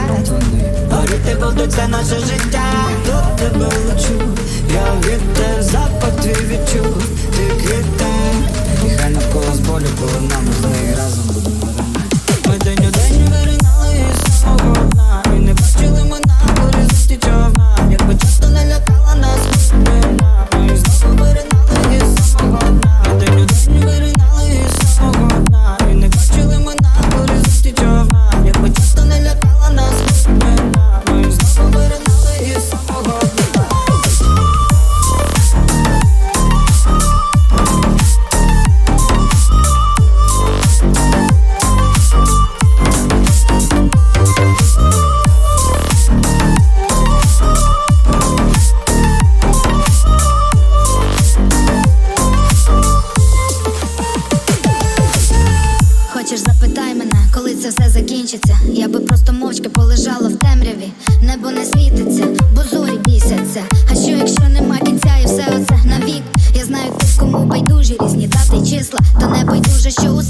вони горіти будуть все наше життя. До тебе лечу, я вітер, запах твій відчув, ти квітень. І хай навколо з болю, коли нам з нею разом будемо ранати. Ми день у день виринали із самого дна, і не бачили ми на горизонті човна. Якби часто не лякала нас вина, ми знову виринали із самого дна. Ми день у день виринали із самого дна, і не бачили ми на горизонті човна. Якби часто не лякала нас вина, ми знову виринали із самого дна. Хочеш, запитай мене, коли це все закінчиться. Я би просто мовчки полежала в темряві. Небо не світиться, бо зорі бісяться. А що якщо нема кінця і все оце навік? Я знаю тих, кому байдужі різні дати й числа, та не байдуже, що у